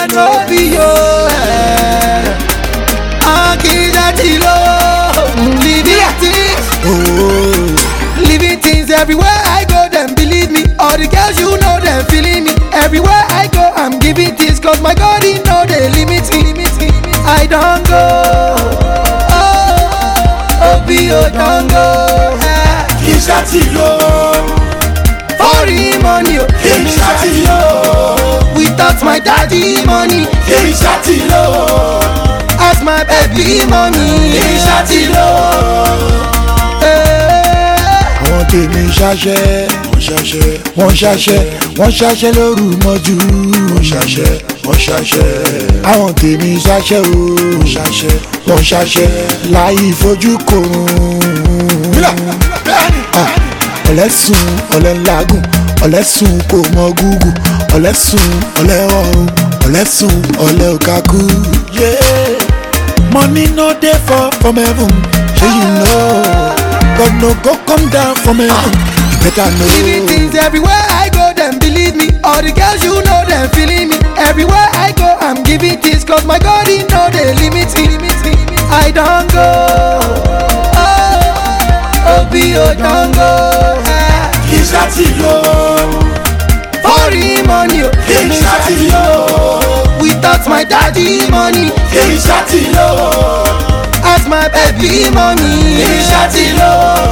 no be yo. Akijatilo, living things, living things everywhere I go. Them believe me, all the girls you know them feeling me. Everywhere I go, I'm giving things, cause my God he know they limit me. I don't go, Obio don't go. Kijatilo, foreign money, Kijatilo, without my daddy money. Kijatilo, Ask my baby mommy. Kijatilo. Àwọn tèmi ṣaṣẹ́, wọ́n ṣaṣẹ́ lóru mọ́jú. Wọ́n ṣaṣẹ́. Àwọn tèmi ṣaṣẹ́ o, wọ́n ṣaṣẹ́ láì fojú korun. Ọ̀lẹ́sùn ọ̀lẹ́ ńlágùn, ọ̀lẹ́sùn kò mọ gúgù, ọ̀lẹ́sùn ọ̀lẹ́ ọ̀run, ọ̀lẹ́sùn ọ̀lẹ́ òkàkú. Money no dey fall from heaven, shey you know. God no go come down from heaven, you better know. Living things everywhere I go, them believe me. All the girls you know them feeling me. Everywhere I go, I'm giving things, cause my God he know they limit me. I don't go, Obio don't go. Kijatilo, foreign money, Kijatilo, without my daddy money. Kijatilo, Ask my baby mommy. Kijatilo.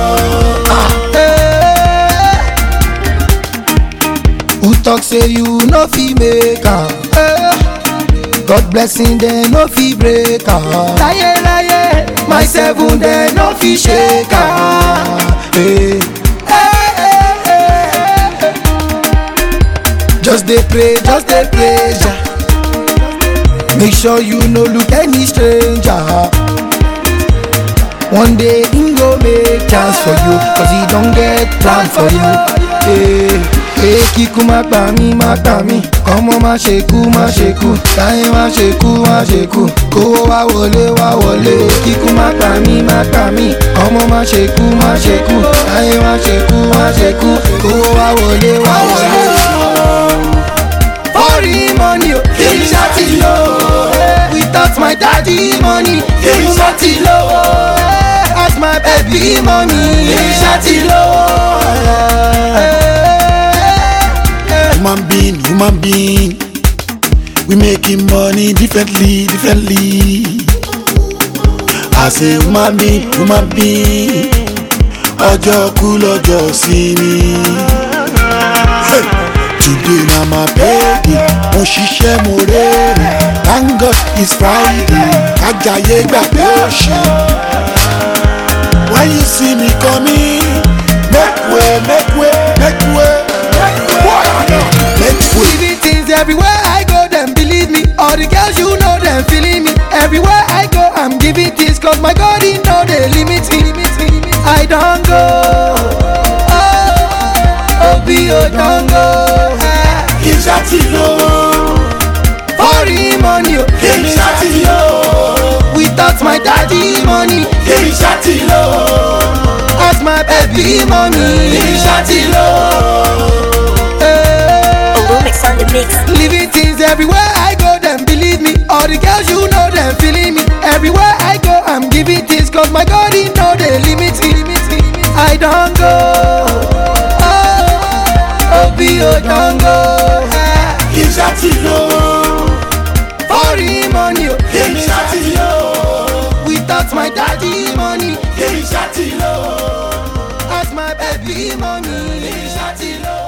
Who talk say you no fit make am? God blessing them no fit break am. Laye, my seven them no fit shake am. Just dey pray, Jah. Make sure you no look any stranger. One day he go make chance for you, cause he don't get plan for you. Kíkú má pa mí, ọmọ má ṣe kú, táyé má ṣe kú, kówó wá wọlé. Kíkú má pa mí, ọmọ má ṣe kú, táyé má ṣe kú, kówó wá wọlé. Foreign money, Kijatilo, without my daddy money. Kijatilo, Ask my baby mommy. Kijatilo. Human being, we making money differently. I say human being, ọjọ́ kú lọ́jọ́ sí ni. Today na my baby, mo ṣiṣẹ́ mo rere. Thank God it's Friday, kájàyé gbàgbé òṣì. When you see me coming, make way. Living things everywhere I go, them believe me. All the girls you know them feeling me. Everywhere I go, I'm giving things, cause my God he know they limit me. I don't go, Obio don't go. Kijatilo, foreign money, Kijatilo, without my daddy money. Kijatilo, Ask my baby mommy. Kijatilo. On the mix. Living things everywhere I go, them believe me. All the girls you know them feeling me. Everywhere I go, I'm giving things, cause my God he know they limit me. I don't go, Obio don't go. Kijatilo, foreign money, Kijatilo, without my daddy money. Kijatilo, Ask my baby mommy. Kijatilo.